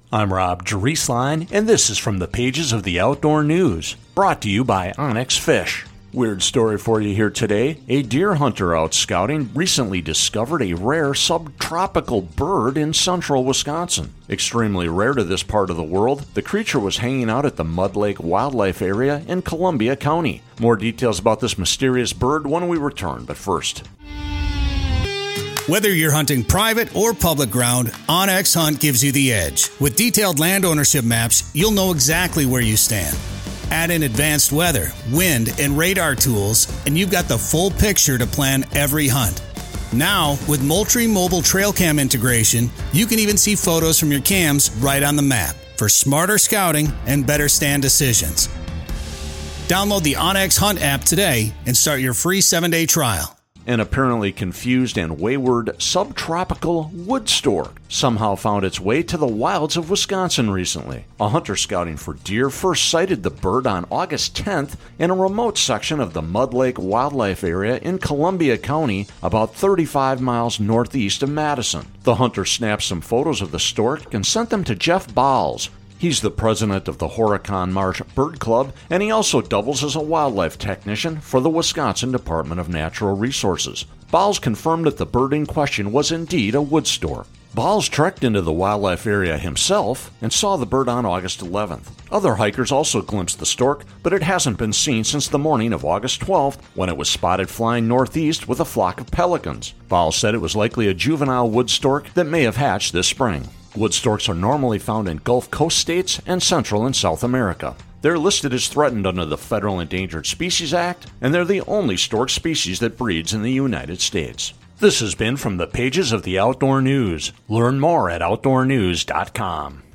I'm Rob Drieslein, and this is from the pages of the Outdoor News, brought to you by Onyx Fish. Weird story for you here today. A deer hunter out scouting recently discovered a rare subtropical bird in central Wisconsin. Extremely rare to this part of the world, the creature was hanging out at the Mud Lake Wildlife Area in Columbia County. More details about this mysterious bird when we return, but first. Whether you're hunting private or public ground, OnX Hunt gives you the edge. With detailed land ownership maps, you'll know exactly where you stand. Add in advanced weather, wind, and radar tools, and you've got the full picture to plan every hunt. Now, with Moultrie Mobile Trail Cam integration, you can even see photos from your cams right on the map for smarter scouting and better stand decisions. Download the OnX Hunt app today and start your free 7-day trial. An apparently confused and wayward subtropical wood stork somehow found its way to the wilds of Wisconsin recently. A hunter scouting for deer first sighted the bird on August 10th in a remote section of the Mud Lake Wildlife Area in Columbia County, about 35 miles northeast of Madison. The hunter snapped some photos of the stork and sent them to Jeff Bowles. He's the president of the Horicon Marsh Bird Club, and he also doubles as a wildlife technician for the Wisconsin Department of Natural Resources. Bowles confirmed that the bird in question was indeed a wood stork. Bowles trekked into the wildlife area himself and saw the bird on August 11th. Other hikers also glimpsed the stork, but it hasn't been seen since the morning of August 12th when it was spotted flying northeast with a flock of pelicans. Bowles said it was likely a juvenile wood stork that may have hatched this spring. Wood storks are normally found in Gulf Coast states and Central and South America. They're listed as threatened under the Federal Endangered Species Act, and they're the only stork species that breeds in the United States. This has been from the pages of the Outdoor News. Learn more at outdoornews.com.